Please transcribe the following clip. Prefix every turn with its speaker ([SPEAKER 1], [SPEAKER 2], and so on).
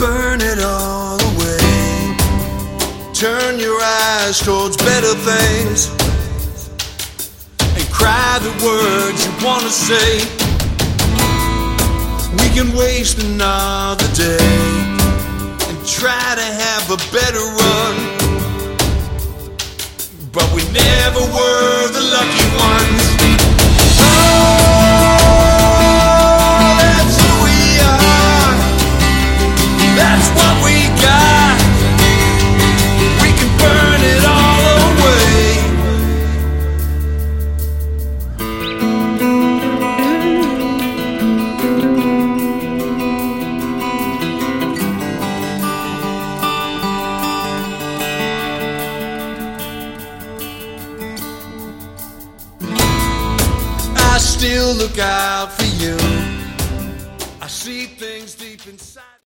[SPEAKER 1] burn it all away. Turn your eyes towards better things and cry the words you wanna say. We can waste another day and try to have a better run, but we never were the lucky ones. That's what we got. We can burn it all away. I still look out for you. I see things deep inside.